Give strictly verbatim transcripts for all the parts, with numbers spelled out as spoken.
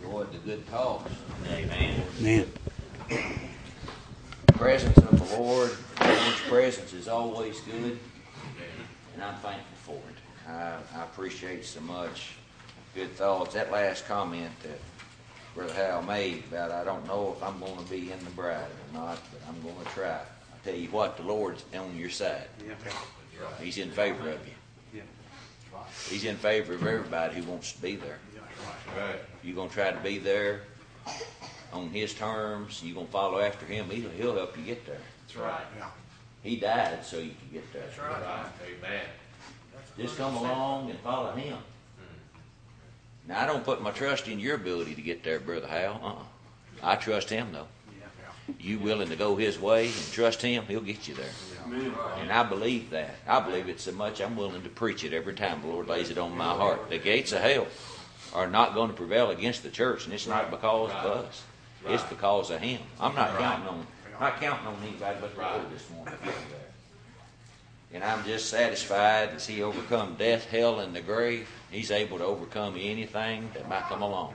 enjoyed the good talks. Amen. Amen. The presence of the Lord, the Lord's presence is always good, and I'm thankful for it. I, I appreciate so much good thoughts. That last comment that Brother Hal made about I don't know if I'm going to be in the bride or not, but I'm going to try. I tell you what, the Lord's on your side. Yeah. He's in favor of you. Yeah. He's in favor of everybody who wants to be there. Right. You're going to try to be there on His terms. You're going to follow after Him. He'll, he'll help you get there. That's right. Yeah. He died so you could get there. That's right. Amen. Just come along and follow Him. Now, I don't put my trust in your ability to get there, Brother Hal. Uh-uh. I trust Him, though. You willing to go His way and trust Him, He'll get you there. And I believe that. I believe it so much I'm willing to preach it every time the Lord lays it on my heart. The gates of hell are not going to prevail against the church, and it's not because of us. It's because of Him. I'm not counting on not counting on anybody but the Lord this morning to get me there. And I'm just satisfied as He overcome death, hell, and the grave. He's able to overcome anything that might come along.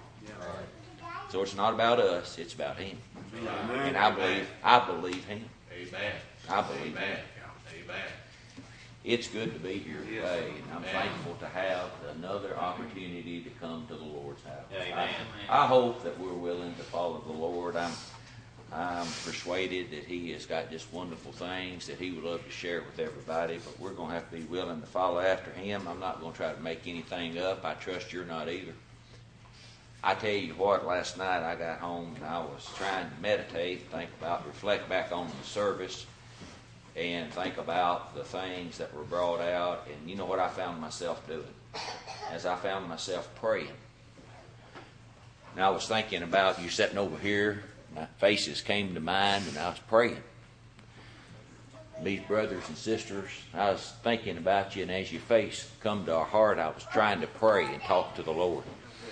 So it's not about us; it's about Him. And I believe, I believe Him. Amen. I believe Amen. Him. Amen. It's good to be here today, and I'm thankful to have another opportunity to come to the Lord's house. Amen. I, I hope that we're willing to follow the Lord. I'm, I'm persuaded that He has got just wonderful things that He would love to share with everybody, but we're going to have to be willing to follow after Him. I'm not going to try to make anything up. I trust you're not either. I tell you what, last night I got home and I was trying to meditate, think about, reflect back on the service, and think about the things that were brought out. And you know what I found myself doing? As I found myself praying. And I was thinking about you sitting over here. My faces came to mind, and I was praying. These brothers and sisters, I was thinking about you, and as your face come to our heart, I was trying to pray and talk to the Lord.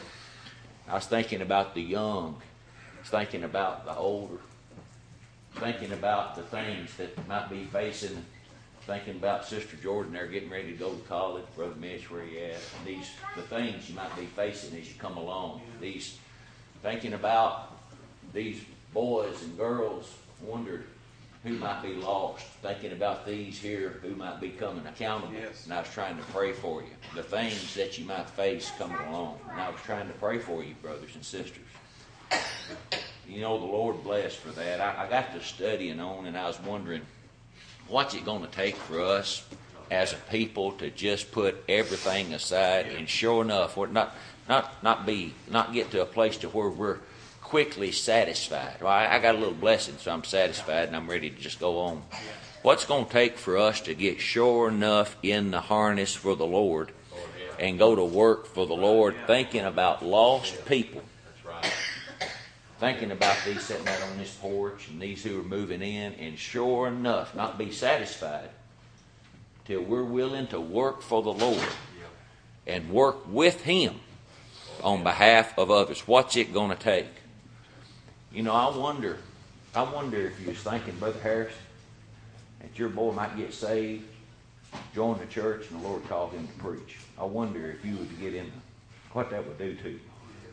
I was thinking about the young. I was thinking about the older. Thinking about the things that might be facing. Thinking about Sister Jordan there getting ready to go to college. Brother Mitch, where you at? And these, the things you might be facing as you come along. These, thinking about these boys and girls, wondered who might be lost. Thinking about these here who might be coming accountable. Yes. And I was trying to pray for you. The things that you might face coming along. And I was trying to pray for you, brothers and sisters. You know, the Lord bless for that. I, I got to studying on, and I was wondering, what's it going to take for us as a people to just put everything aside and sure enough, we're not not not be not get to a place to where we're quickly satisfied. Well, I, I got a little blessing, so I'm satisfied, and I'm ready to just go on. What's going to take for us to get sure enough in the harness for the Lord and go to work for the Lord, thinking about lost people? Thinking about these sitting out on this porch and these who are moving in, and sure enough, not be satisfied till we're willing to work for the Lord and work with Him on behalf of others. What's it going to take? You know, I wonder, I wonder if you was thinking, Brother Harris, that your boy might get saved, join the church, and the Lord called him to preach. I wonder if you would get in, what that would do to you.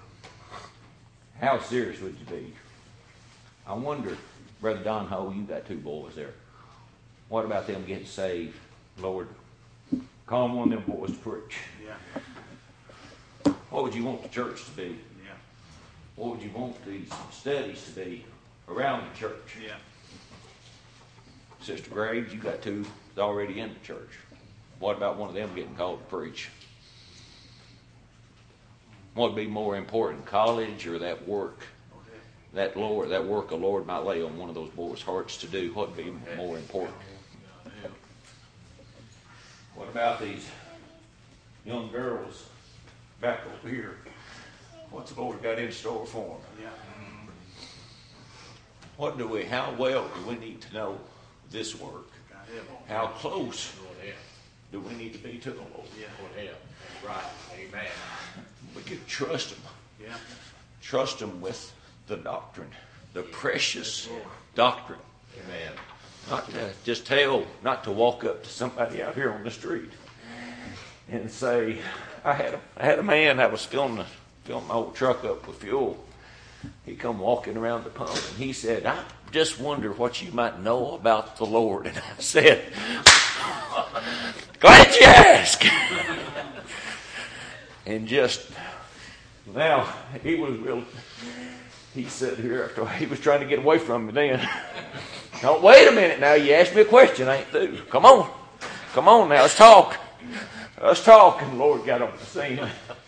How serious would you be? I wonder, Brother Don Ho, you got two boys there. What about them getting saved? Lord, call one of them boys to preach. Yeah. What would you want the church to be? Yeah. What would you want these studies to be around the church? Yeah. Sister Graves, you got two already in the church. What about one of them getting called to preach? What would be more important, college or that work? That Lord, that work the Lord might lay on one of those boys' hearts to do. What would be more important? What about these young girls back over here? What's the Lord got in store for them? Yeah. What do we? How well do we need to know this work? How close do we need to be to the Lord? Yeah. Right. Amen. We can trust Him. Yeah. Trust Him with the doctrine, the precious doctrine. Amen. Not to just tell, not to walk up to somebody out here on the street and say, I had a, I had a man that was feeling filled my old truck up with fuel. He come walking around the pump, and he said, I just wonder what you might know about the Lord. And I said, glad you asked. And just, now, he was real, he said here, after he was trying to get away from me then. Don't wait a minute now, you asked me a question, I ain't through. Come on. Come on now, let's talk. Let's talk. And the Lord got on the scene.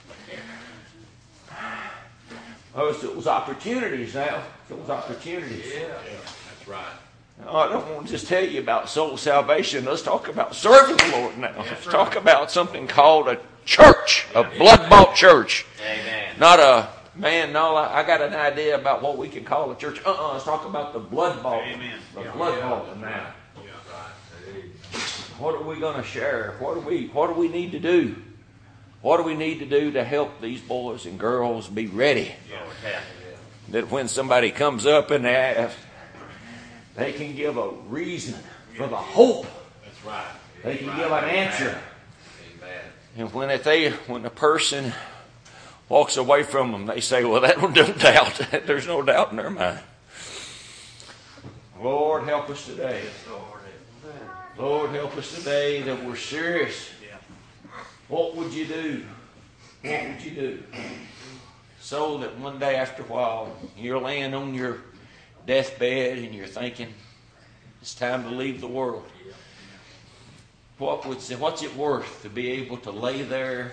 Oh, so it was opportunities now. It was opportunities. Yeah, that's right. Oh, I don't want to just tell you about soul salvation. Let's talk about serving the Lord now. Let's talk about something called a church, a blood-bought church. Amen. Not a, man, no, I got an idea about what we can call a church. Uh-uh, let's talk about the blood-bought. Amen. The Yeah, blood-bought that's now. right. Yeah, right. What are we going to share? What do we, what do we need to do? What do we need to do to help these boys and girls be ready? Yeah, yeah. That when somebody comes up and asks, they can give a reason for the hope. That's right. They can Right. give an Amen. answer. Amen. And when if they, when the person walks away from them, they say, well, that one don't doubt. There's no doubt in their mind. Lord, help us today. Lord, help us today that we're serious. What would you do? What would you do? So that one day after a while, you're laying on your deathbed and you're thinking, it's time to leave the world. What would, what's it worth to be able to lay there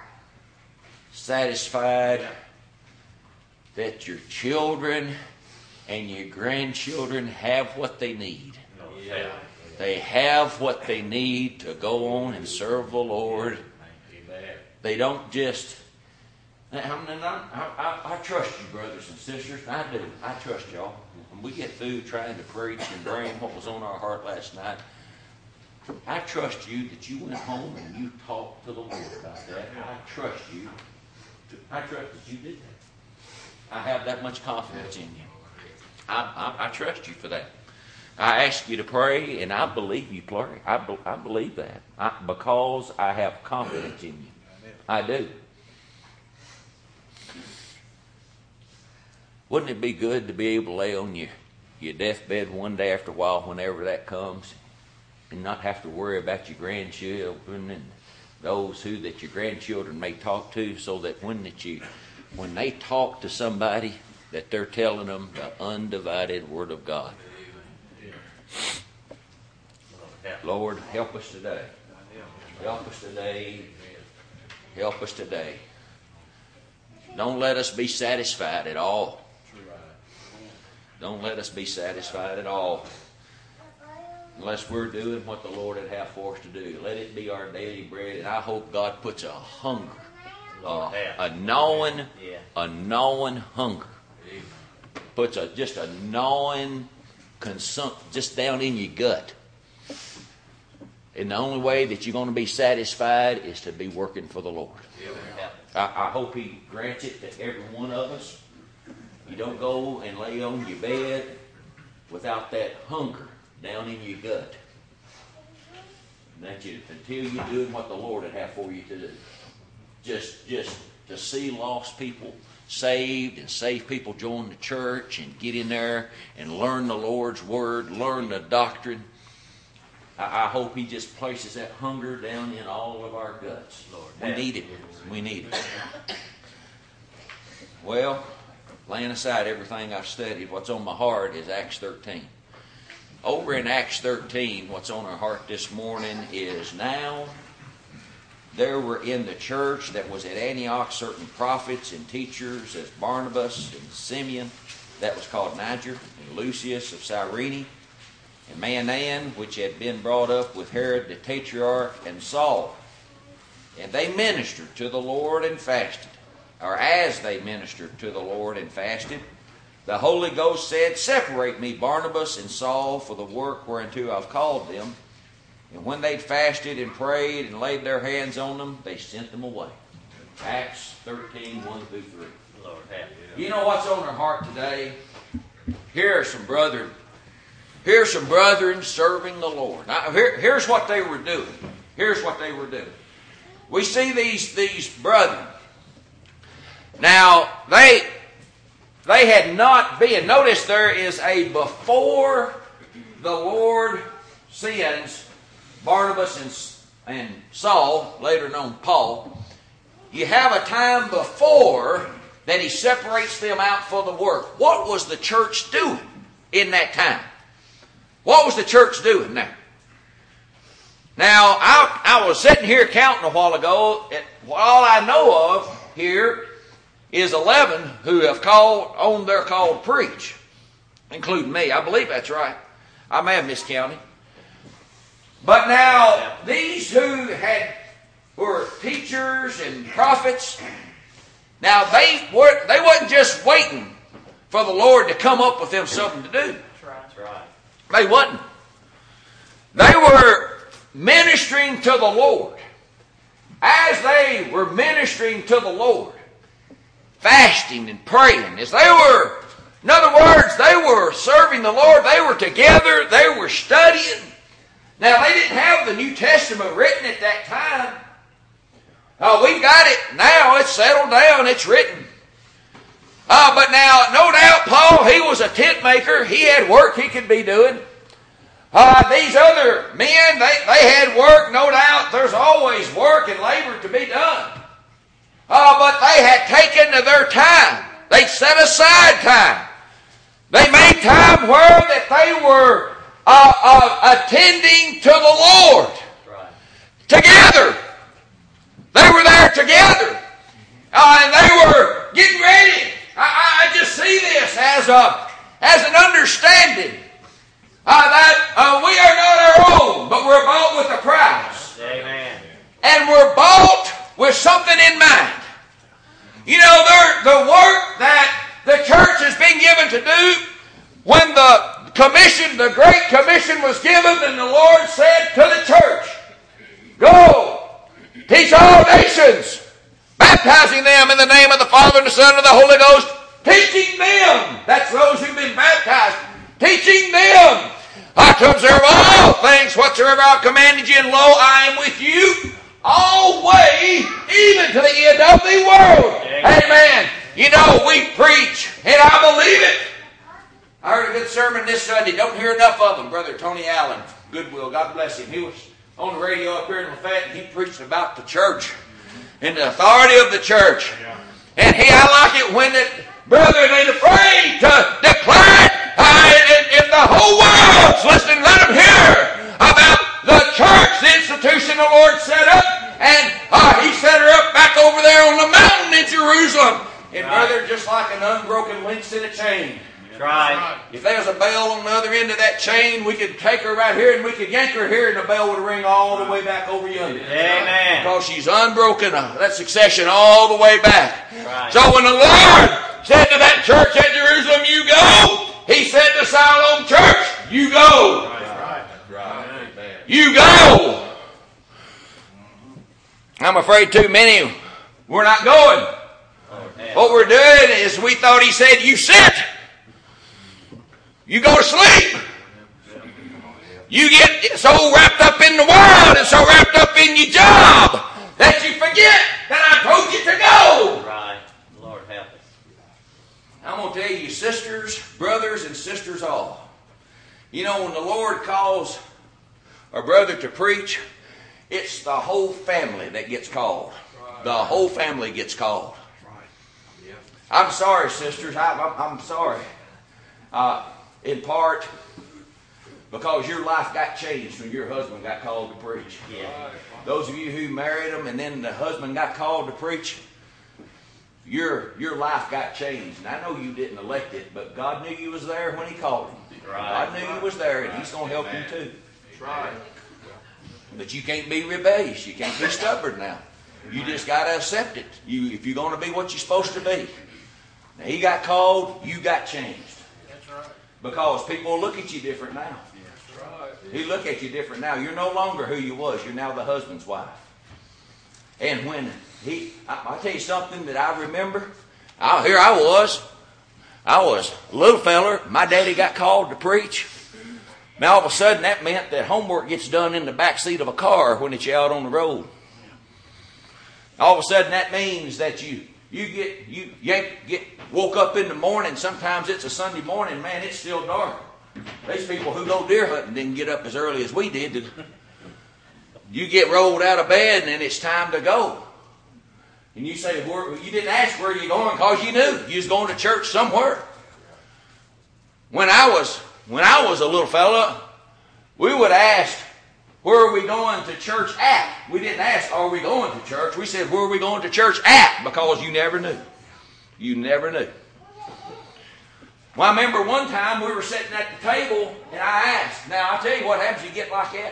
satisfied that your children and your grandchildren have what they need? Yeah. They have what they need to go on and serve the Lord. Amen. They don't just... I, mean, I, I, I trust you, brothers and sisters. I do. I trust y'all. When we get through trying to preach and bring what was on our heart last night, I trust you that you went home and you talked to the Lord about that. I trust you. To, I trust that you did that. I have that much confidence in you. I, I, I trust you for that. I ask you to pray, and I believe you pray. I, be, I believe that I, because I have confidence in you. I do. Wouldn't it be good to be able to lay on your, your deathbed one day after a while, whenever that comes, and not have to worry about your grandchildren and those who that your grandchildren may talk to, so that when that you, when they talk to somebody, that they're telling them the undivided Word of God. Lord, help us today. Help us today. Help us today. Don't let us be satisfied at all. Don't let us be satisfied at all unless we're doing what the Lord would have for us to do. Let it be our daily bread, and I hope God puts a hunger, uh, a gnawing, a gnawing hunger, puts a just a gnawing consum just down in your gut. And the only way that you're going to be satisfied is to be working for the Lord. I, I hope He grants it to every one of us. You don't go and lay on your bed without that hunger down in your gut. That you, until you're doing what the Lord would have for you to do. Just, just to see lost people saved and saved people join the church and get in there and learn the Lord's Word, learn the doctrine. I, I hope He just places that hunger down in all of our guts. Lord, we need it. We need it. Well, laying aside everything I've studied, what's on my heart is Acts thirteen. Over in Acts thirteen, what's on our heart this morning is, now there were in the church that was at Antioch certain prophets and teachers, as Barnabas and Simeon, that was called Niger, and Lucius of Cyrene, and Manaen, which had been brought up with Herod the Tetrarch, and Saul. And they ministered to the Lord and fasted. Or as they ministered to the Lord and fasted, the Holy Ghost said, separate me, Barnabas and Saul, for the work whereunto I've called them. And when they'd fasted and prayed and laid their hands on them, they sent them away. Acts thirteen, one through three. Lord, you know what's on their heart today? Here are some brethren. Here's some brethren serving the Lord. Now, here, here's what they were doing. Here's what they were doing. We see these, these brethren. Now, they they had not been. Notice there is a before the Lord sends Barnabas and, and Saul, later known Paul. You have a time before that he separates them out for the work. What was the church doing in that time? What was the church doing there? Now, I, I was sitting here counting a while ago. At, all I know of here is eleven who have called on their call to preach, including me. I believe that's right. I may have miscounted. But now, these who had were teachers and prophets, now they were they wasn't just waiting for the Lord to come up with them something to do. That's right. They wasn't. They were ministering to the Lord. As they were ministering to the Lord, fasting and praying, as they were, in other words, they were serving the Lord, they were together, they were studying. Now, they didn't have the New Testament written at that time. Oh, we've got it now, it's settled down, it's written. Uh, but now, no doubt, Paul, he was a tent maker, he had work he could be doing. Uh, these other men, they, they had work, no doubt. There's always work and labor to be done. Uh, but they had taken to their time. They set aside time. They made time where that they were uh, uh, attending to the Lord. Right. Together. They were there together. Uh, and they were getting ready. I, I just see this as, a, as an understanding. Uh, that uh, we are not our own, but we're bought with a price. Amen. And we're bought with something in mind. You know, the work that the church has been given to do, when the commission, the Great Commission was given, and the Lord said to the church, go, teach all nations, baptizing them in the name of the Father and the Son and the Holy Ghost, teaching them, that's those who've been baptized, teaching them uh, to observe all things whatsoever I've commanded you, and lo, I am with you always, even to the end of the world. Amen. Amen. You know, we preach, and I believe it. I heard a good sermon this Sunday. Don't hear enough of them. Brother Tony Allen, Goodwill, God bless him. He was on the radio up here in Lafayette, and he preached about the church and the authority of the church. And he, I like it when it, brethren, ain't afraid to declare it. Uh, if the whole world's listening, let them hear about the church, the institution the Lord set up. And uh, he set her up back over there on the mountain in Jerusalem. And right. Brother, just like an unbroken links in a chain. Right. If there was a bell on the other end of that chain, we could take her right here and we could yank her here and the bell would ring all the way back over yonder. Amen. Because she's unbroken. Uh, that succession all the way back. Right. So when the Lord said to that church at Jerusalem, you go, He said to Siloam Church, you go. Right. Right. Right. You go. I'm afraid too many, we're not going. Oh, what we're doing is we thought He said, you sit. You go to sleep. You get so wrapped up in the world and so wrapped up in your job that you forget that I told you to go. Right. Lord help us. I'm going to tell you, sisters, brothers, and sisters all. You know, when the Lord calls a brother to preach, it's the whole family that gets called. Right. The whole family gets called. Right. Yeah. I'm sorry, sisters. I, I'm, I'm sorry. Uh, in part because your life got changed when your husband got called to preach. Yeah. Those of you who married him and then the husband got called to preach, your your life got changed. And I know you didn't elect it, but God knew you was there when He called him. Right. God knew you was there, and He's going to help Amen. you too. Right. But you can't be rebellious. You can't be stubborn now. You just got to accept it. You, if you're going to be what you're supposed to be. Now, he got called, you got changed. That's right. Because people will look at you different now. That's right. He look at you different now. You're no longer who you was. You're now the husband's wife. And when he, I, I'll tell you something that I remember. I, here I was. I was a little feller. My daddy got called to preach. Now all of a sudden that meant that homework gets done in the back seat of a car when it's out on the road. All of a sudden that means that you You get you yank, get woke up in the morning. Sometimes it's a Sunday morning, man. It's still dark. These people who go deer hunting didn't get up as early as we did. You get rolled out of bed and it's time to go. And you say, where, you didn't ask where you're going because you knew you was going to church somewhere. When I was when I was a little fella, we would ask, where are we going to church at? We didn't ask, are we going to church? We said, where are we going to church at? Because you never knew. You never knew. Well, I remember one time we were sitting at the table and I asked. Now, I'll tell you what happens, you get like that.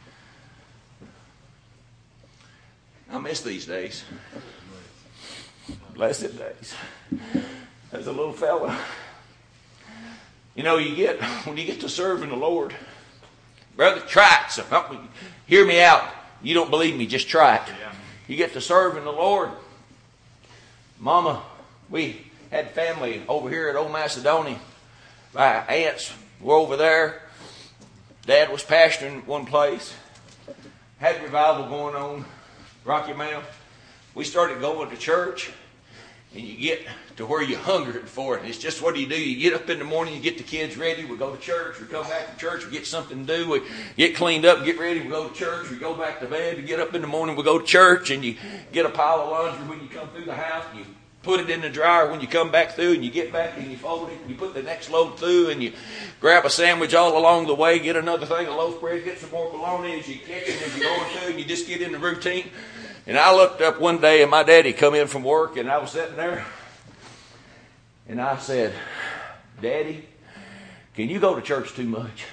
I miss these days. Blessed days. As a little fella. You know, you get, when you get to serving the Lord, brother, try it. So, hear me out. You don't believe me, just try it. You get to serving the Lord. Mama, we had family over here at Old Macedonia. My aunts were over there. Dad was pastoring one place. Had revival going on, Rocky Mount. We started going to church. And you get to where you're hungry for it. It's just what do you do? You get up in the morning, you get the kids ready, we go to church, we come back to church, we get something to do, we get cleaned up, get ready, we go to church, we go back to bed, we get up in the morning, we go to church, and you get a pile of laundry when you come through the house, and you put it in the dryer when you come back through, and you get back and you fold it, and you put the next load through, and you grab a sandwich all along the way, get another thing of loaf bread, get some more bologna as you kick it, as you're going through, and you just get in the routine. And I looked up one day and my daddy come in from work and I was sitting there and I said, Daddy, can you go to church too much?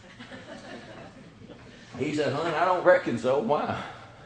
He said, Hon, I don't reckon so. Why?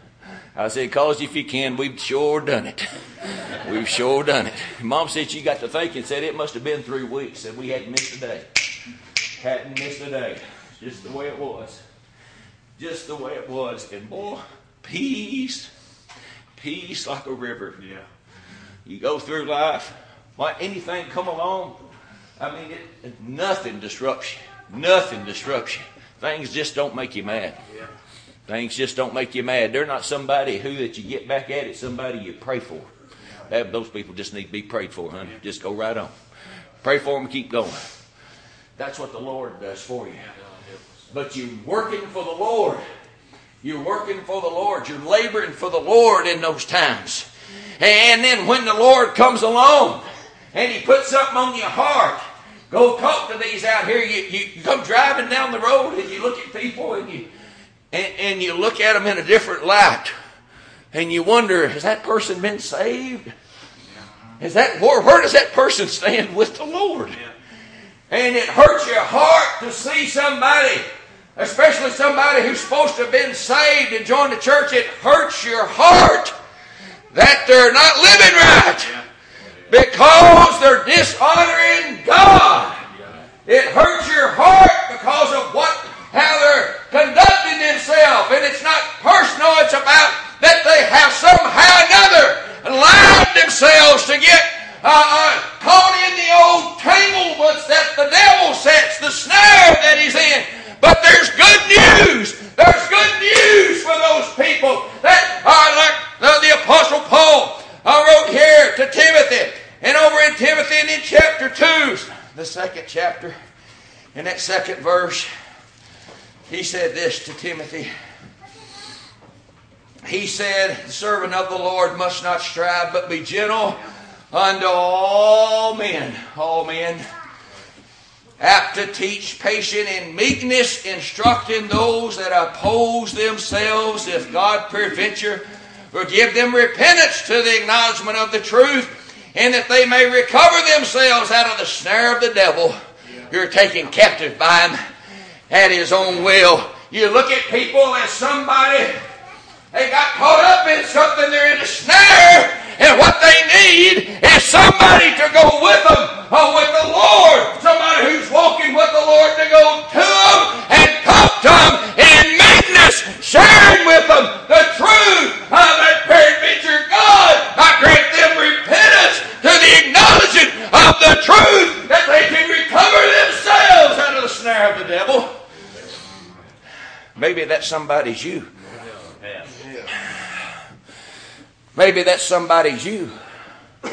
I said, because if you can, we've sure done it. We've sure done it. Mom said she got to thinking, said it must have been three weeks. Said we hadn't missed a day. Hadn't missed a day. Just the way it was. Just the way it was. And boy, peace. Peace like a river. Yeah. You go through life. Why anything come along? I mean, it, it, nothing disrupts you. Nothing disrupts you. Things just don't make you mad. Yeah. Things just don't make you mad. They're not somebody who that you get back at. It's somebody you pray for. That, those people just need to be prayed for, honey. Just go right on. Pray for them and keep going. That's what the Lord does for you. But you're working for the Lord. You're working for the Lord. You're laboring for the Lord in those times. And then when the Lord comes along and He puts something on your heart, go talk to these out here. You, you come driving down the road and you look at people and you and, and you look at them in a different light. And you wonder, has that person been saved? Is that where, where does that person stand with the Lord? And it hurts your heart to see somebody, especially somebody who's supposed to have been saved and joined the church. It hurts your heart that they're not living right because they're dishonoring God. It hurts your heart because of what, how they're conducting themselves. And it's not personal. It's about that they have somehow or another allowed themselves to get uh, uh, caught in the old tanglements that the devil sets, the snare that he's in. But there's good news. There's good news for those people that are like uh, the Apostle Paul uh, wrote here to Timothy. And over in Timothy and in chapter two, the second chapter, in that second verse, he said this to Timothy. He said, the servant of the Lord must not strive, but be gentle unto all men. All men. Apt to teach, patient in meekness, instructing those that oppose themselves, if God peradventure will give them repentance to the acknowledgement of the truth, and that they may recover themselves out of the snare of the devil. You're taken captive by him at his own will. You look at people as somebody, they got caught up in something, they're in a snare, and what they need is somebody to go with them, or with the Lord. Somebody who's walking with the Lord to go to them and talk to them in meekness, sharing with them the truth of that peradventure God I grant them repentance to the acknowledgement of the truth that they can recover themselves out of the snare of the devil. Maybe that somebody's you. Maybe that somebody's you.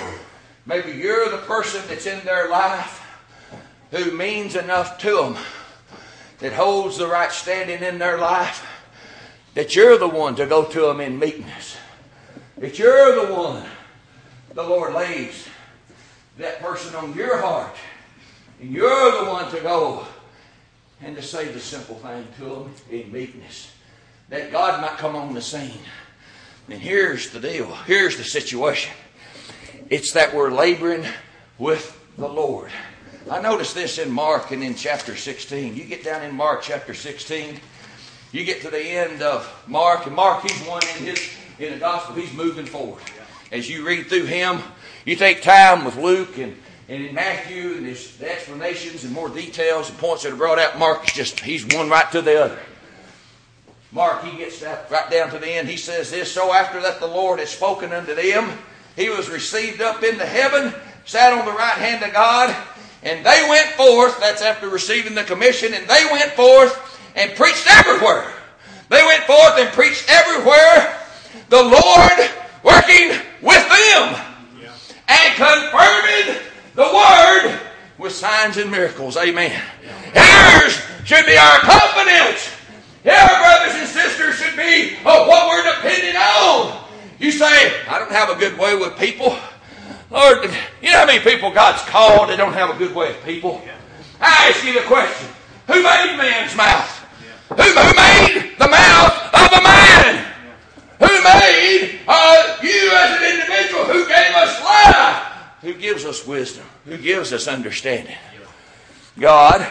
Maybe you're the person that's in their life who means enough to them, that holds the right standing in their life, that you're the one to go to them in meekness. That you're the one the Lord lays that person on your heart. And you're the one to go and to say the simple thing to them in meekness. That God might come on the scene. And here's the deal. Here's the situation. It's that we're laboring with the Lord. I noticed this in Mark and in chapter sixteen. You get down in Mark chapter sixteen. You get to the end of Mark. And Mark, he's one in his in the gospel. He's moving forward. As you read through him, you take time with Luke and, and in Matthew, and there's the explanations and more details and points that are brought out. Mark is just, he's one right to the other. Mark, he gets that right down to the end. He says this, so after that the Lord had spoken unto them, he was received up into heaven, sat on the right hand of God, and they went forth, that's after receiving the commission, and they went forth and preached everywhere. They went forth and preached everywhere, the Lord working with them, yeah, and confirming the word with signs and miracles. Amen. Yeah. Here's should be our confidence. Here, brothers and sisters, should be of what we're depending on. You say, I don't have a good way with people. Lord, you know how many people God's called that don't have a good way with people? Yeah. I ask you the question, who made man's mouth? Yeah. Who, who made the mouth of a man? Yeah. Who made uh, you as an individual? Who gave us life? Who gives us wisdom? Who gives us understanding? God.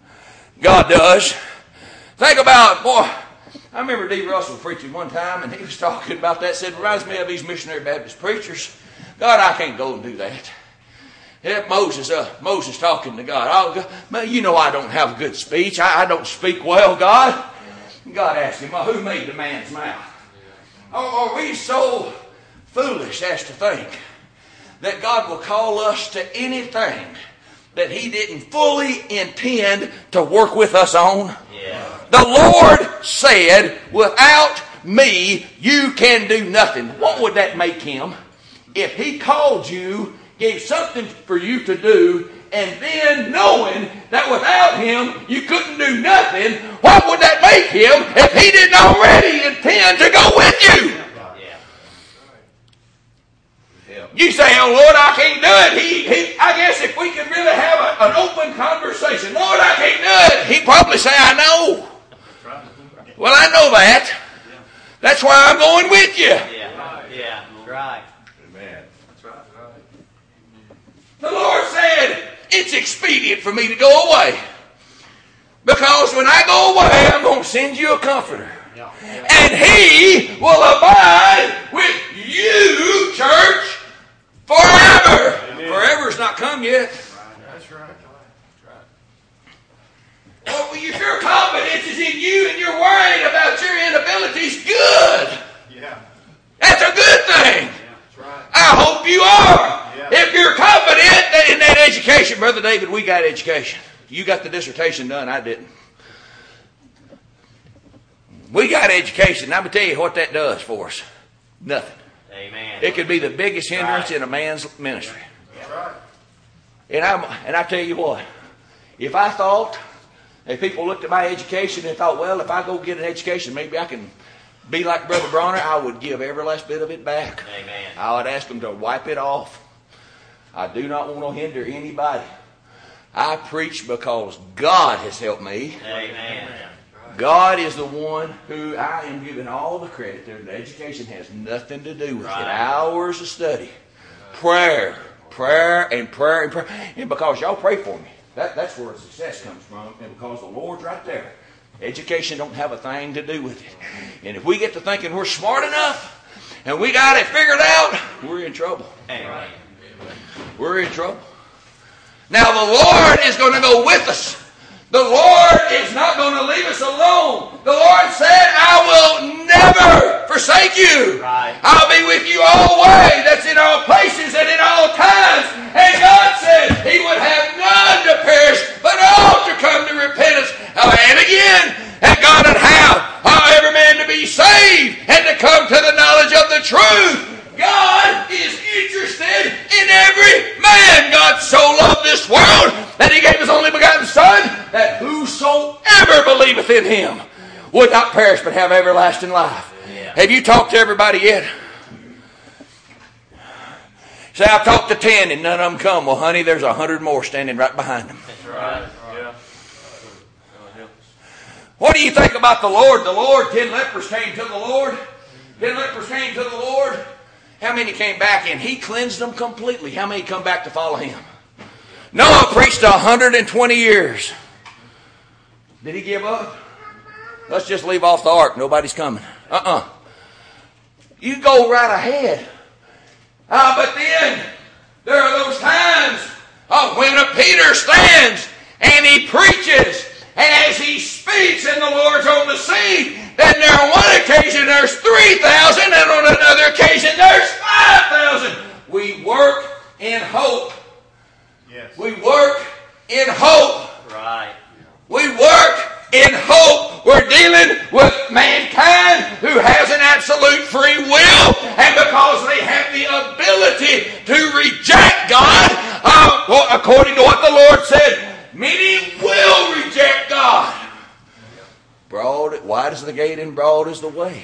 God does. Think about, boy, I remember D. Russell preaching one time, and he was talking about that. Said, reminds me of these missionary Baptist preachers. God, I can't go and do that. Yeah, Moses, uh, Moses talking to God. Oh, God, you know I don't have good speech. I, I don't speak well, God. God asked him, well, who made the man's mouth? Oh, are we so foolish as to think that God will call us to anything that He didn't fully intend to work with us on? Yeah. The Lord said, without me, you can do nothing. What would that make Him? If He called you, gave something for you to do, and then knowing that without Him you couldn't do nothing, what would that make Him if He didn't already intend to go with you? Yeah. You say, oh Lord, I can't do it. He, he, I guess if we could really have a, an open conversation, Lord, I can't do it. He'd probably say, I know. Well, I know that. That's why I'm going with you. Yeah, yeah, right. Amen. That's right. The Lord said, it's expedient for me to go away. Because when I go away, I'm going to send you a comforter. Yeah. Yeah. And He will abide with you, church, forever. Amen. Forever's not come yet. That's right. Well, if your confidence is in you and you're worried about your inabilities, good. Yeah. That's a good thing. Yeah, that's right. I hope you are. Yeah. If you're confident in that education, Brother David, we got education. You got the dissertation done, I didn't. We got education. I'm going to tell you what that does for us. Nothing. Amen. It could be the biggest hindrance right. in a man's ministry. That's right. And, I'm, and I tell you what, if I thought, if people looked at my education and thought, well, if I go get an education, maybe I can be like Brother Bronner, I would give every last bit of it back. Amen. I would ask them to wipe it off. I do not want to hinder anybody. I preach because God has helped me. Amen. God is the one who I am giving all the credit to. The education has nothing to do with right. it. Hours of study. Prayer. Prayer and prayer and prayer. And because y'all pray for me. That, that's where success comes from. And because the Lord's right there. Education don't have a thing to do with it. And if we get to thinking we're smart enough and we got it figured out, we're in trouble. Amen. We're in trouble. Now the Lord is going to go with us. The Lord is not going to leave us alone. The Lord said, I will never forsake you. Right. I'll be with you always. That's in all places and in all times. And God said He would have none to perish, but all to come to repentance. And again, and God would have every man to be saved and to come to the knowledge of the truth. God is interested in every believeth in him would not perish but have everlasting life. Yeah. Have you talked to everybody yet? Say, I've talked to ten and none of them come. Well, honey, there's a hundred more standing right behind them. That's right. Yeah. What do you think about the Lord? The Lord, ten lepers came to the Lord. Ten lepers came to the Lord. How many came back and he cleansed them completely? How many come back to follow him? Noah preached one hundred twenty years. Did he give up? Let's just leave off the ark. Nobody's coming. Uh-uh. You go right ahead. Ah, but then there are those times oh, when a Peter stands and he preaches, and as he speaks and the Lord's on the scene, then there on one occasion there's three thousand, and on another occasion there's five thousand. We work in hope. Yes. We work in hope. Right. We work in hope. We're dealing with mankind who has an absolute free will, and because they have the ability to reject God, uh, according to what the Lord said, many will reject God. Broad, wide is the gate and broad is the way,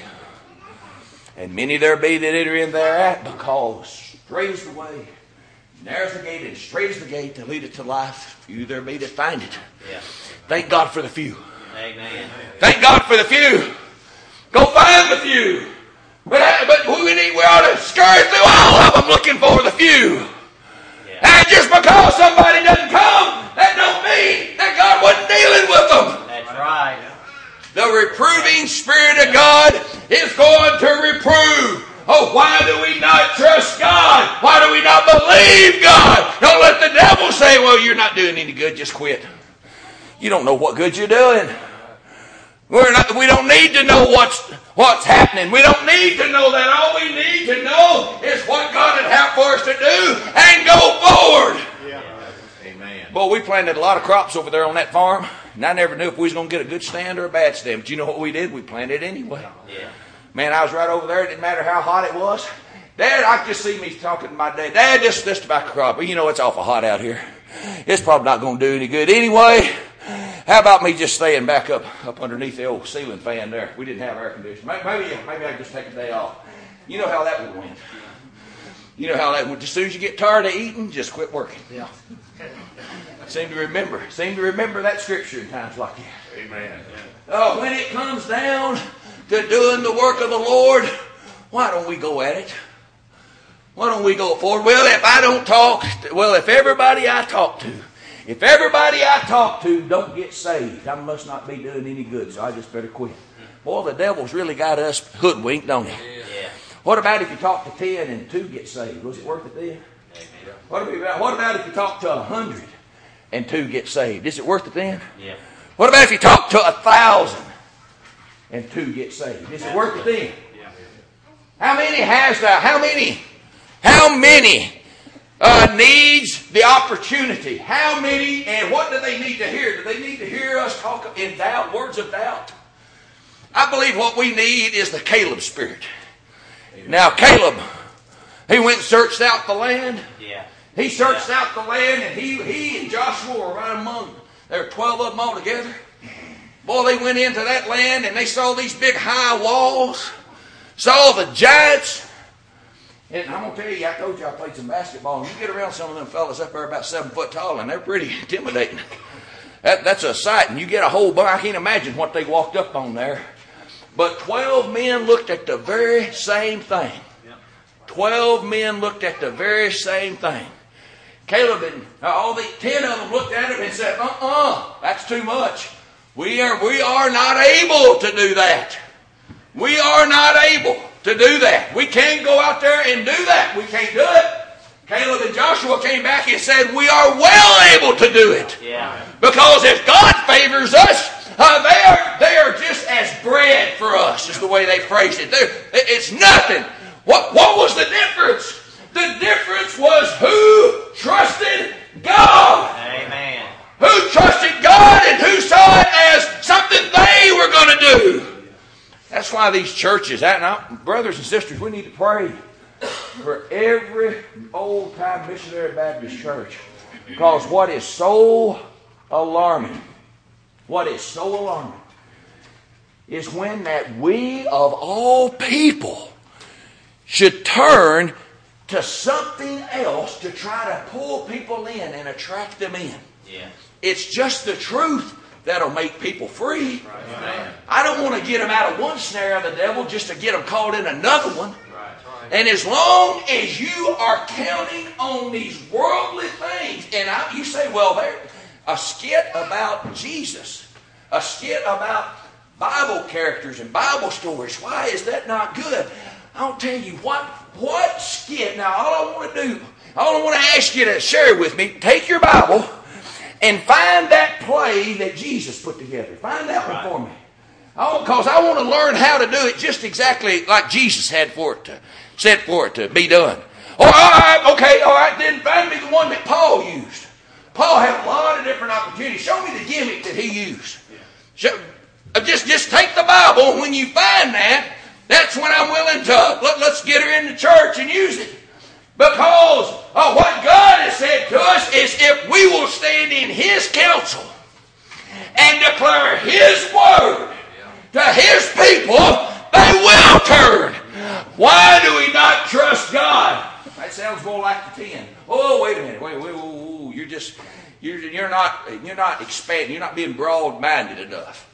and many there be that enter in thereat, because straight is the way, narrow is the gate, and straight is the gate that leadeth to life. Few there be that find it. Yeah. Thank God for the few. Amen. Thank God for the few. Go find the few. But, but we, need, we ought to scurry through all of them looking for the few. Yeah. And just because somebody doesn't come, that don't mean that God wasn't dealing with them. That's right. The reproving Spirit of God is going to reprove. Oh, why do we not trust God? Why do we not believe God? Don't let the devil say, well, you're not doing any good, just quit. You don't know what good you're doing. We're not, we don't need to know what's, what's happening. We don't need to know that. All we need to know is what God would have for us to do and go forward. Yeah. Amen. Boy, we planted a lot of crops over there on that farm, and I never knew if we was going to get a good stand or a bad stand. But you know what we did? We planted it anyway. Yeah. Man, I was right over there. It didn't matter how hot it was. Dad, I could just see me talking to my dad. Dad, just this tobacco crop. Well, you know it's awful hot out here. It's probably not going to do any good anyway. How about me just staying back up up underneath the old ceiling fan there? We didn't have air conditioning. Maybe, maybe, maybe I could just take a day off. You know how that would went. You know how that went. As soon as you get tired of eating, just quit working. Yeah. Seem to remember. Seem to remember that scripture in times like that. Amen. Oh, when it comes down to doing the work of the Lord, why don't we go at it? Why don't we go forward? Well, if I don't talk, well, if everybody I talk to, if everybody I talk to don't get saved, I must not be doing any good, so I just better quit. Boy, the devil's really got us hoodwinked, don't he? Yeah. What about if you talk to ten and two get saved? Was it worth it then? What about, what about if you talk to a hundred and two get saved? Is it worth it then? Yeah. What about if you talk to a thousand and two get saved? Is it worth it then? Yeah. How many has that? How many? How many uh, needs the opportunity? How many, and what do they need to hear? Do they need to hear us talk in doubt, words of doubt? I believe what we need is the Caleb spirit. Now, Caleb, he went and searched out the land. Yeah. He searched Yeah. out the land, and he, he and Joshua were right among them. There were twelve of them all together. Boy, they went into that land, and they saw these big high walls, saw the giants. And I'm going to tell you, I told you I played some basketball, and you get around some of them fellas up there about seven foot tall, and they're pretty intimidating. That, that's a sight, and you get a whole bunch. I can't imagine what they walked up on there. But twelve men looked at the very same thing. Twelve men looked at the very same thing. Caleb and uh, all the ten of them looked at him and said, uh-uh, that's too much. We are, we are not able to do that. We are not able to do that. We can't go out there and do that. We can't do it. Caleb and Joshua came back and said, we are well able to do it. Yeah. Because if God favors us, uh, they are they are just as bread for us, is the way they phrased it. They're, it's nothing. What, what was the difference? The difference was who trusted God. Amen. Who trusted God and who saw it as something they were going to do. That's why these churches, that now, brothers and sisters, we need to pray for every old-time missionary Baptist church. Because what is so alarming, what is so alarming, is when that we of all people should turn to something else to try to pull people in and attract them in. Yes. It's just the truth that'll make people free. Right. I don't want to get them out of one snare of the devil just to get them caught in another one. And as long as you are counting on these worldly things, and I, you say, well, there, a skit about Jesus, a skit about Bible characters and Bible stories, why is that not good? I'll tell you what, what skit, now all I want to do, all I want to ask you to share with me, take your Bible and find that play that Jesus put together. Find that one for me. Because I want to learn how to do it just exactly like Jesus had for it to, said for it to be done. Oh, all right, okay, all right, then find me the one that Paul used. Paul had a lot of different opportunities. Show me the gimmick that he used. Show, just, just take the Bible, and when you find that, that's when I'm willing to, let, let's get her in the church and use it. Because uh, what God has said to us is if we will stand in His counsel and declare His word to His people, they will turn. Why do we not trust God? That sounds more like the ten. Oh, wait a minute. Wait, wait, wait, wait. You're just, you're, you're not, you're not expanding. You're not being broad-minded enough.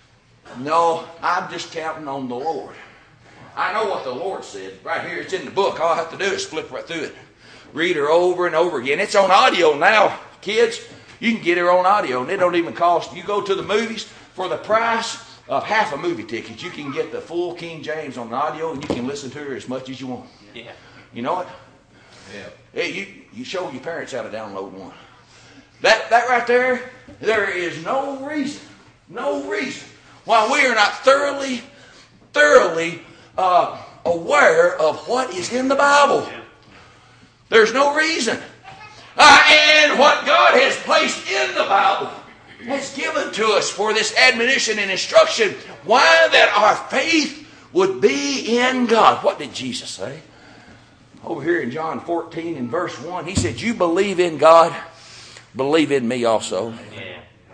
No, I'm just counting on the Lord. I know what the Lord said. Right here, it's in the book. All I have to do is flip right through it. Read her over and over again. It's on audio now, kids. You can get her on audio, and it don't even cost. You go to the movies for the price of half a movie ticket. You can get the full King James on the audio, and you can listen to her as much as you want. Yeah. You know it? Yeah. Hey, you, you show your parents how to download one. That, that right there, there is no reason, no reason why we are not thoroughly, thoroughly uh, aware of what is in the Bible. There's no reason. Uh, and what God has placed in the Bible has given to us for this admonition and instruction. Why that our faith would be in God. What did Jesus say? Over here in John fourteen and verse one, He said, you believe in God, believe in me also. Yeah.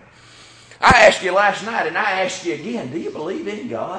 I asked you last night and I asked you again, do you believe in God?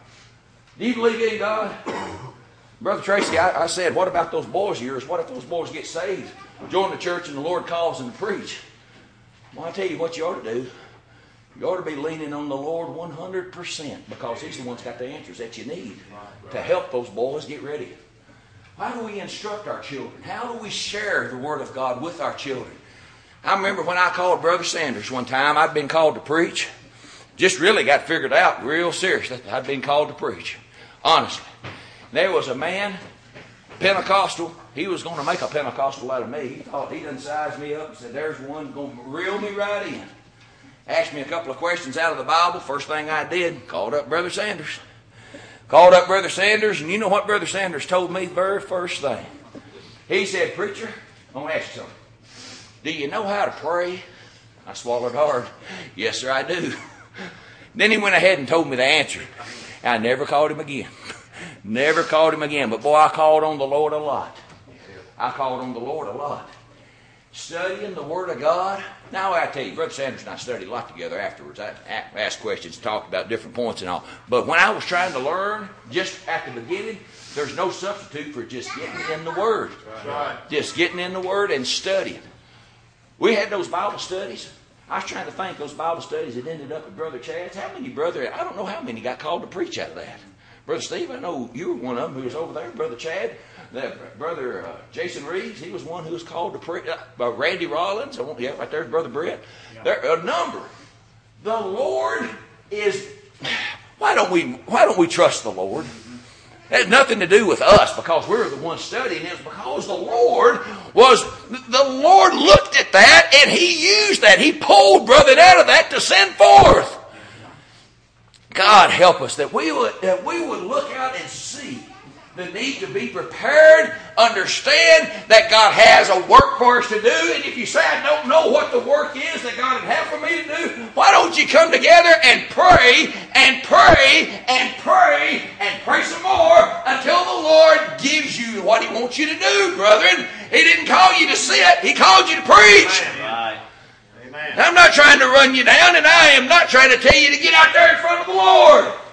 Do you believe in God? Brother Tracy, I, I said, what about those boys of yours? What if those boys get saved, join the church, and the Lord calls them to preach? Well, I tell you what you ought to do. You ought to be leaning on the Lord one hundred percent because He's the one that's got the answers that you need to help those boys get ready. How do we instruct our children? How do we share the Word of God with our children? I remember when I called Brother Sanders one time, I'd been called to preach. Just really got figured out real serious that I'd been called to preach. Honestly. There was a man, Pentecostal. He was going to make a Pentecostal out of me. He thought he done sized me up and said, there's one going to reel me right in. Asked me a couple of questions out of the Bible. First thing I did, called up Brother Sanders. Called up Brother Sanders, and you know what Brother Sanders told me very first thing? He said, preacher, I'm going to ask you something. Do you know how to pray? I swallowed hard. Yes, sir, I do. Then he went ahead and told me the answer. I never called him again. Never called him again. But boy, I called on the Lord a lot. I called on the Lord a lot. Studying the Word of God. Now I tell you, Brother Sanders and I studied a lot together afterwards. I asked questions, talked about different points and all. But when I was trying to learn, just at the beginning, there's no substitute for just getting in the Word. Right. Just getting in the Word and studying. We had those Bible studies. I was trying to think those Bible studies that ended up at Brother Chad's. How many brother, I don't know how many got called to preach out of that. Brother Steve, I know you were one of them who was over there. Brother Chad, the, Brother uh, Jason Reeves, he was one who was called to preach. Uh, Randy Rollins, yeah, right there's Brother Brett. Yeah. There a number. The Lord is. Why don't we? Why don't we trust the Lord? It had nothing to do with us because we were the ones studying. It was because the Lord was. The Lord looked at that and He used that. He pulled brother out of that to send forth. God help us that we would that we would look out and see the need to be prepared, understand that God has a work for us to do, and if you say, I don't know what the work is that God would have for me to do, why don't you come together and pray, and pray, and pray, and pray some more until the Lord gives you what He wants you to do, brethren. He didn't call you to sit, He called you to preach. Right. Amen. I'm not trying to run you down, and I am not trying to tell you to get out there in front of the Lord.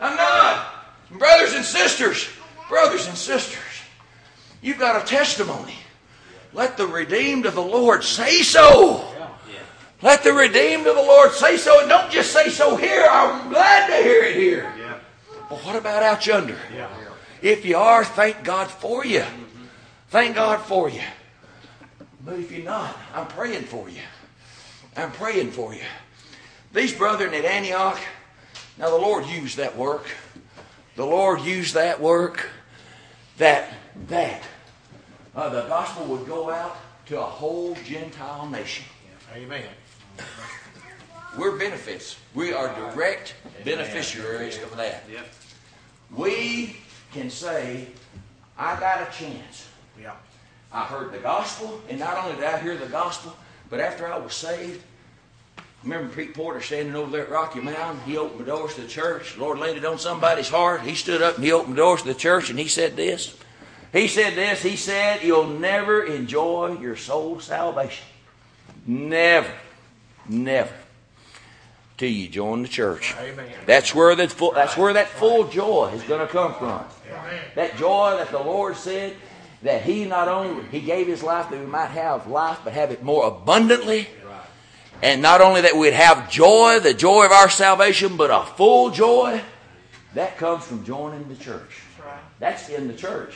I'm not. Brothers and sisters, brothers and sisters, you've got a testimony. Let the redeemed of the Lord say so. Let the redeemed of the Lord say so. And don't just say so here. I'm glad to hear it here. Yeah. But what about out yonder? Yeah. If you are, thank God for you. Thank God for you. But if you're not, I'm praying for you. I'm praying for you. These brethren at Antioch, now the Lord used that work. The Lord used that work. That, that, uh, the gospel would go out to a whole Gentile nation. Amen. We're benefits. We are direct beneficiaries of that. Yep. We can say, I got a chance. Yeah. I heard the gospel, and not only did I hear the gospel, but after I was saved, I remember Pete Porter standing over there at Rocky Mountain. He opened the doors to the church. The Lord laid it on somebody's heart. He stood up and he opened the doors to the church, and he said this. He said this. He said, you'll never enjoy your soul's salvation. Never. Never. Till you join the church. Amen. That's where that full, that's where that full joy is going to come from. Amen. That joy that the Lord said that He not only He gave His life that we might have life, but have it more abundantly. And not only that we'd have joy, the joy of our salvation, but a full joy. That comes from joining the church. That's in the church.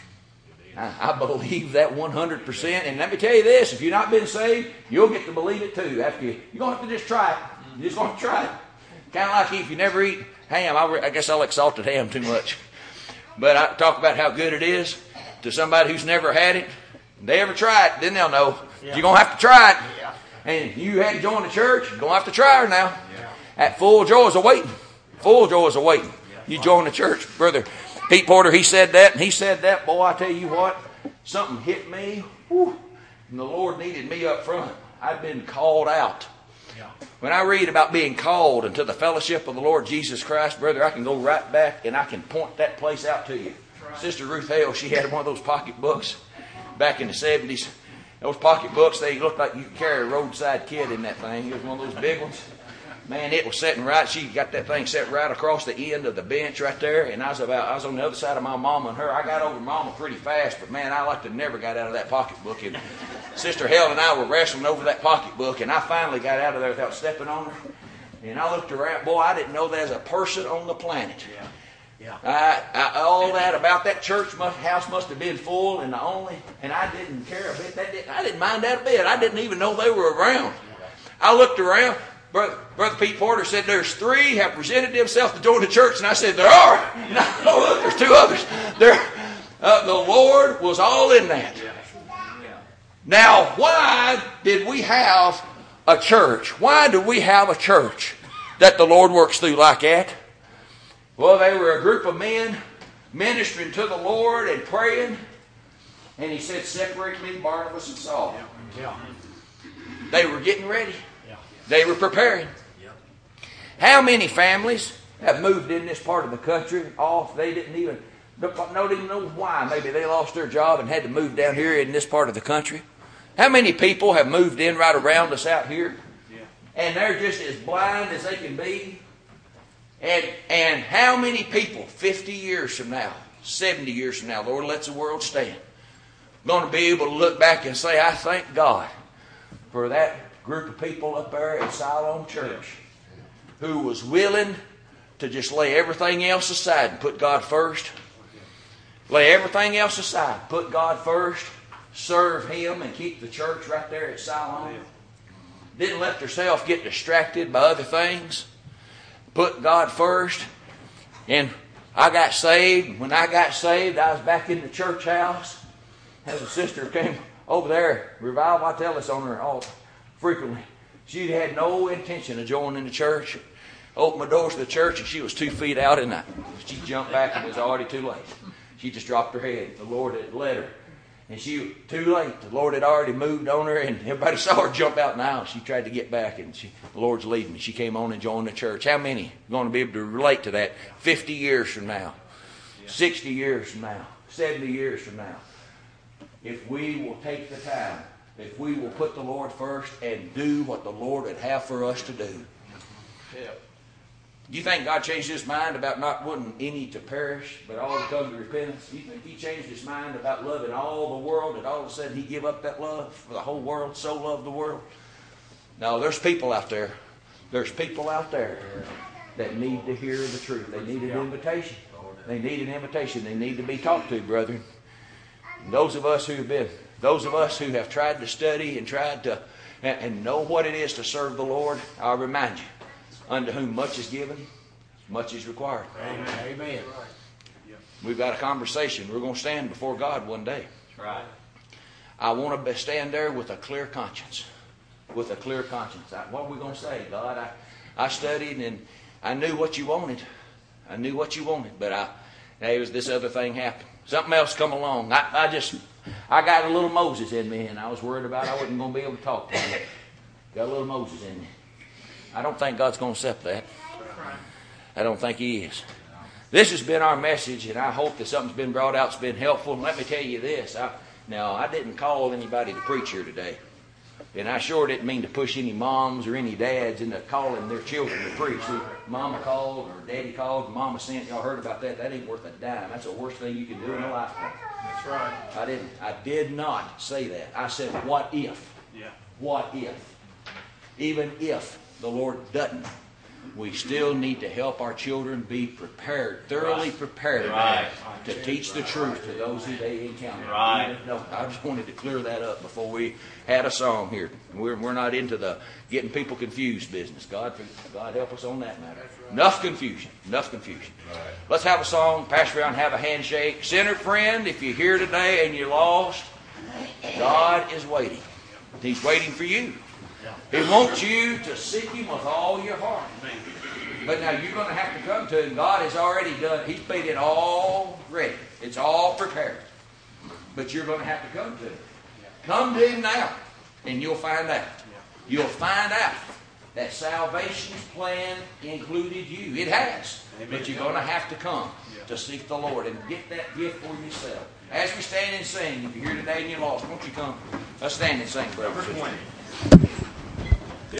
I, I believe that one hundred percent. And let me tell you this, if you've not been saved, you'll get to believe it too. After you, you're going to have to just try it. You're just going to try it. Kind of like if you never eat ham. I, I guess I like salted ham too much. But I talk about how good it is to somebody who's never had it. If they ever try it, then they'll know. Yeah. You're going to have to try it. Yeah. And you had to join the church, you're going to have to try her now. Yeah. That full joy is awaiting. Full joy is awaiting. You join the church. Brother Pete Porter, he said that, and he said that. Boy, I tell you what, something hit me. Whew, and the Lord needed me up front. I'd been called out. Yeah. When I read about being called into the fellowship of the Lord Jesus Christ, brother, I can go right back and I can point that place out to you. Right. Sister Ruth Hale, she had one of those pocket books back in the seventies. Those pocket books, they looked like you could carry a roadside kid in that thing. It was one of those big ones. Man, it was sitting right. She got that thing set right across the end of the bench right there. And I was about, I was on the other side of my mama and her. I got over mama pretty fast, but man, I like to never got out of that pocketbook. And Sister Helen and I were wrestling over that pocketbook, and I finally got out of there without stepping on her. And I looked around. Boy, I didn't know there's a person on the planet. Yeah. Yeah. I, I, all that about that church must, house must have been full, and the only, and I didn't care a bit. That didn't, I didn't mind that a bit. I didn't even know they were around. I looked around. Brother, Brother Pete Porter said there's three have presented themselves to join the church, and I said there are. No, no look, there's two others. There, uh, the Lord was all in that. Now, why did we have a church? Why do we have a church that the Lord works through like that? Well, they were a group of men ministering to the Lord and praying. And He said, separate me, Barnabas and Saul. Yeah. They were getting ready. Yeah. They were preparing. Yeah. How many families have moved in this part of the country off? They didn't even, don't even know why. Maybe they lost their job and had to move down here in this part of the country. How many people have moved in right around us out here? Yeah. And they're just as blind as they can be. And and how many people, fifty years from now, seventy years from now, Lord, lets the world stand, going to be able to look back and say, I thank God for that group of people up there at Siloam Church who was willing to just lay everything else aside and put God first. Lay everything else aside, put God first, serve Him, and keep the church right there at Siloam. Didn't let themselves get distracted by other things. Put God first. And I got saved. When I got saved, I was back in the church house. As a sister came over there, revival, I tell this on her all frequently. She had no intention of joining the church. Opened my doors to the church, and she was two feet out in that. She jumped back, and it was already too late. She just dropped her head. The Lord had led her. And she, too late, the Lord had already moved on her, and everybody saw her jump out in the aisle. She tried to get back, and she, the Lord's leading me. She came on and joined the church. How many are going to be able to relate to that fifty years from now, sixty years from now, seventy years from now? If we will take the time, if we will put the Lord first and do what the Lord would have for us to do. Do you think God changed his mind about not wanting any to perish, but all to come to repentance? Do you think he changed his mind about loving all the world, and all of a sudden he give up that love for the whole world, so loved the world? No, there's people out there. There's people out there that need to hear the truth. They need an invitation. They need an invitation. They need to be talked to, brethren. And those of us who have been, those of us who have tried to study and tried to and, and know what it is to serve the Lord, I'll remind you, unto whom much is given, much is required. Amen. Amen. We've got a conversation. We're going to stand before God one day. That's right. I want to stand there with a clear conscience. With a clear conscience. I, what are we going to say? God, I, I studied and I knew what you wanted. I knew what you wanted. But I, there was this other thing happened. Something else come along. I, I just, I got a little Moses in me, and I was worried about I wasn't going to be able to talk to him. Got a little Moses in me. I don't think God's going to accept that. I don't think he is. This has been our message, and I hope that something's been brought out that's been helpful. And let me tell you this. I, now, I didn't call anybody to preach here today. And I sure didn't mean to push any moms or any dads into calling their children to preach. See, Mama called or Daddy called, and Mama sent. Y'all heard about that? That ain't worth a dime. That's the worst thing you can do in a lifetime. That's right. I didn't. I did not say that. I said, what if? Yeah. What if? Even if the Lord doesn't, we still need to help our children be prepared, thoroughly prepared Right. to teach the truth to those who they encounter. Right. Even- No, I just wanted to clear that up before we had a song here. We're, we're not into the getting people confused business. God, God help us on that matter. Enough confusion. Enough confusion. Let's have a song, pass around, have a handshake. Sinner friend, if you're here today and you're lost, God is waiting. He's waiting for you. He wants you to seek Him with all your heart. But now you're going to have to come to Him. God has already done, He's made it all ready. It's all prepared. But you're going to have to come to Him. Come to Him now, and you'll find out. You'll find out that salvation's plan included you. It has. But you're going to have to come to seek the Lord and get that gift for yourself. As we stand and sing, if you're here today and you're lost, won't you come? Let's stand and sing, brother. Number twenty.